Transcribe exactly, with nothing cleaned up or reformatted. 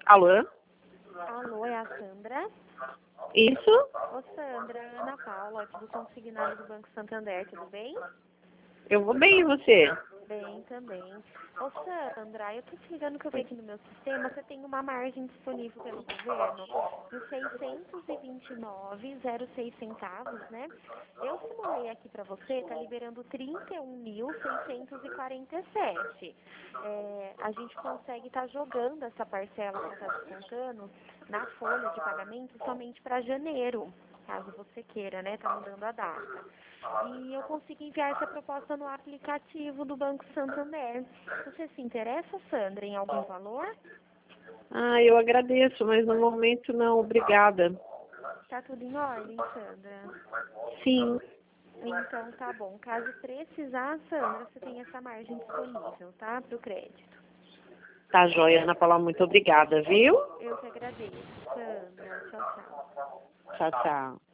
Alô? Alô, é a Sandra? Isso? Ô Sandra, Ana Paula, aqui do Consignado do Banco Santander, tudo bem? Eu vou bem, e você? Bem também. Ô Sandra, eu tô te ligando que eu vi aqui no meu sistema, você tem uma margem disponível pelo governo de seiscentos e vinte e nove vírgula zero seis centavos, né? Eu simulei aqui pra você, tá liberando trinta e um mil seiscentos e quarenta e sete. É, a gente consegue estar jogando essa parcela que está descontando na folha de pagamento somente para janeiro, caso você queira, né? Tá mudando a data. E eu consigo enviar essa proposta no aplicativo do Banco Santander. Você se interessa, Sandra, em algum valor? Ah, eu agradeço, mas no momento não, obrigada. Tá tudo em ordem, Sandra? Sim. Então tá bom. Caso precisar, Sandra, você tem essa margem disponível, tá? Para o crédito. Tá joia, Ana Paula, muito obrigada, viu? Eu que agradeço, Sandra. Tchau, tchau. Tchau, tchau.